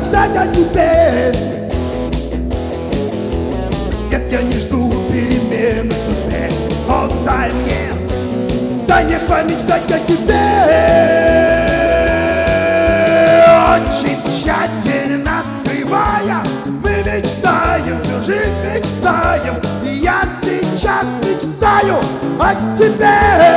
помечтать о тебе. Нет, я не жду перемены в судьбе. О, дай мне помечтать о тебе. Очень тщательно скрывая, мы мечтаем, всю жизнь мечтаем. И я сейчас мечтаю о тебе.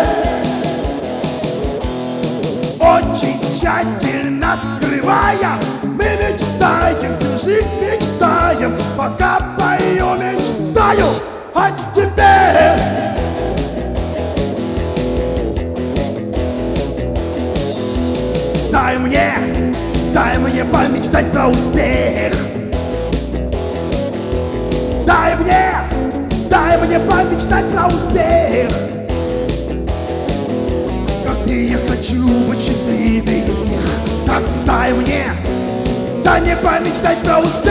Очень тщательно скрывая, мы мечтаем, всю жизнь мечтаем. Пока пою, мечтаю о тебе. Дай мне помечтать про успех. Дай мне помечтать про успех. Как все я хочу быть счастливее всех. Так дай мне помечтать про успех.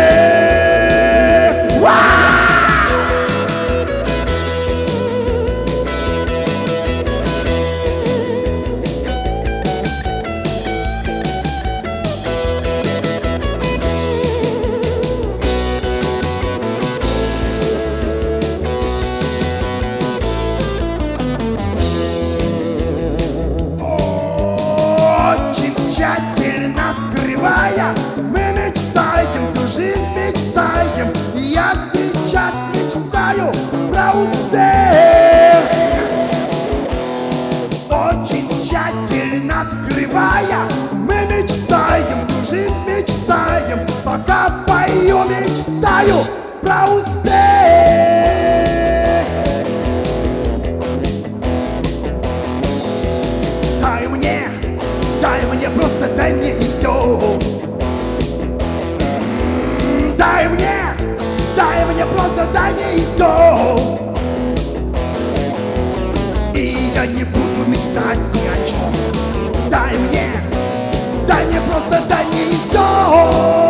Тщательно скрывая, мы мечтаем, всю жизнь мечтаем. И я сейчас мечтаю про успех. Очень тщательно скрывая, мы мечтаем, всю жизнь мечтаем. Пока пою, мечтаю про успех. Просто дай мне и все. Дай мне, просто дай мне и все. И я не буду мечтать ни о чем. Дай мне, просто дай мне и все.